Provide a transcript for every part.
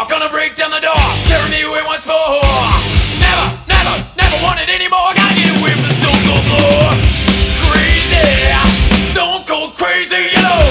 gonna break down the door, tearing me away once more. Never, never, never want it anymore. Gotta get away from the stone cold floor. Crazy, stone cold crazy, you know.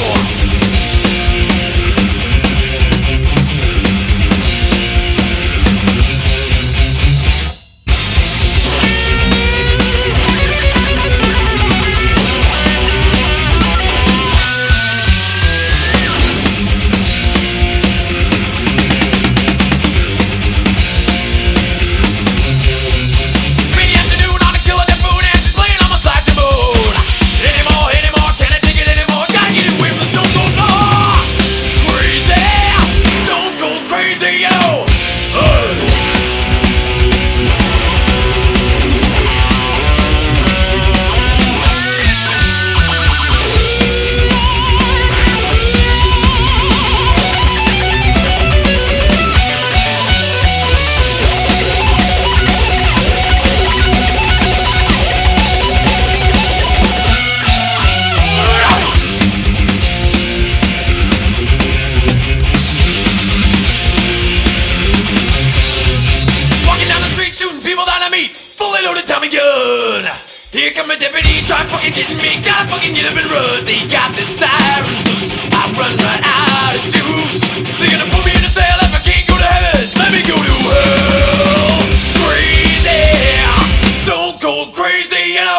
Here come a deputy, try fucking getting me. Gotta fucking get up and run. They got the sirens loose. I run right out of juice. They're gonna put me in a cell if I can't go to heaven. Let me go to hell. Crazy, stone cold crazy, you know.